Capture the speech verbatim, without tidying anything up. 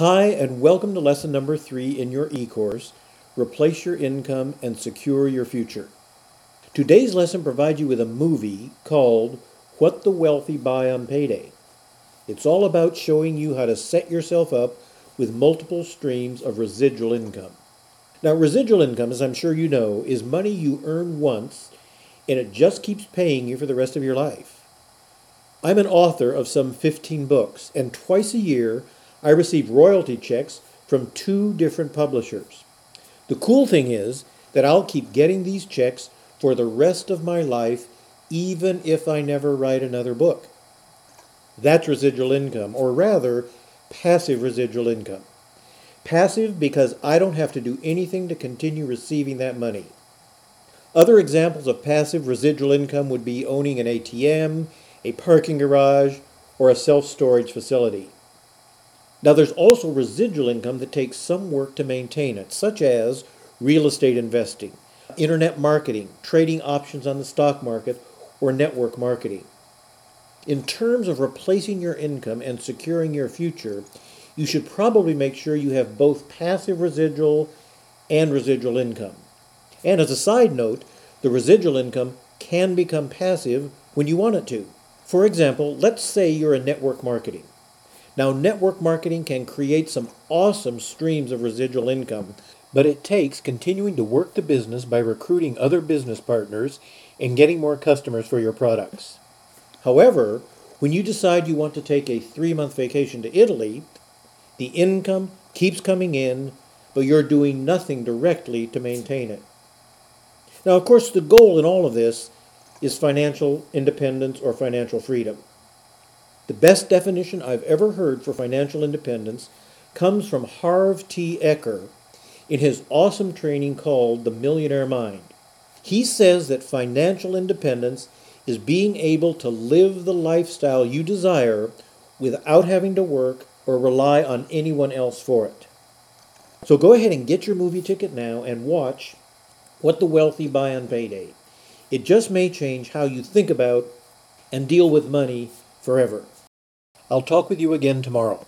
Hi, and welcome to lesson number three in your e-course, Replace Your Income and Secure Your Future. Today's lesson provides you with a movie called What the Wealthy Buy on Payday. It's all about showing you how to set yourself up with multiple streams of residual income. Now, residual income, as I'm sure you know, is money you earn once and it just keeps paying you for the rest of your life. I'm an author of some fifteen books, and twice a year I receive royalty checks from two different publishers. The cool thing is that I'll keep getting these checks for the rest of my life, even if I never write another book. That's residual income, or rather, passive residual income. Passive because I don't have to do anything to continue receiving that money. Other examples of passive residual income would be owning an A T M, a parking garage, or a self-storage facility. Now, there's also residual income that takes some work to maintain it, such as real estate investing, internet marketing, trading options on the stock market, or network marketing. In terms of replacing your income and securing your future, you should probably make sure you have both passive residual and residual income. And as a side note, the residual income can become passive when you want it to. For example, let's say you're in network marketing. Now, network marketing can create some awesome streams of residual income, but it takes continuing to work the business by recruiting other business partners and getting more customers for your products. However, when you decide you want to take a three-month vacation to Italy, the income keeps coming in, but you're doing nothing directly to maintain it. Now, of course, the goal in all of this is financial independence or financial freedom. The best definition I've ever heard for financial independence comes from Harv T. Eker in his awesome training called The Millionaire Mind. He says that financial independence is being able to live the lifestyle you desire without having to work or rely on anyone else for it. So go ahead and get your movie ticket now and watch What the Wealthy Buy on Payday. It just may change how you think about and deal with money forever. I'll talk with you again tomorrow.